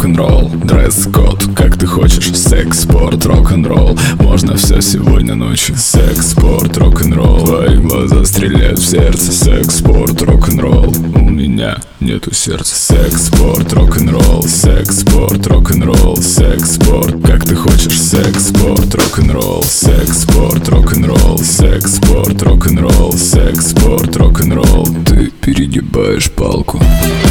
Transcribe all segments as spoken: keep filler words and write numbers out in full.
рок-н-ролл, дресс-код, как ты хочешь. Секс, спорт, рок-н-ролл, можно все сегодня ночью. Секс, спорт, рок-н-ролл, твои глаза стреляют в сердце. Секс, спорт, рок-н-ролл, у меня нету сердца. Секс, спорт, рок-н-ролл, секс, спорт, рок-н-ролл, секс, спорт, как ты хочешь. Секс, спорт, рок-н-ролл, секс, спорт, рок-н-ролл, секс, спорт, рок-н-ролл, секс, спорт, рок-н-ролл. Ты перегибаешь палку.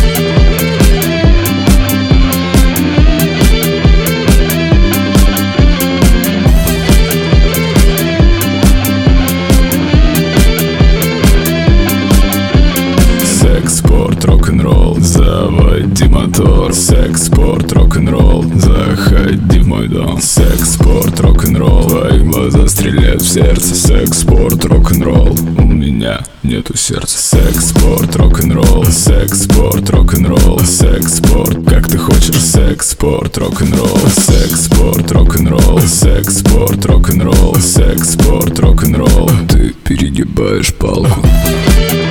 Секс, спорт, рок-н-ролл, заводи мотор. Секс, спорт, рок-н-ролл, заходи в мой дом. Секс, спорт, рок-н-ролл, твои глаза стреляют в сердце. Секс, спорт, рок-н-ролл, у меня нету сердца. Секс, спорт, рок-н-ролл, секс, спорт, рок-н-ролл, секс, спорт, как ты хочешь. Секс, спорт, рок-н-ролл, секс, спорт, рок-н-ролл, секс, спорт, рок-н-ролл, секс, спорт, рок-н-ролл. Ты перегибаешь палку.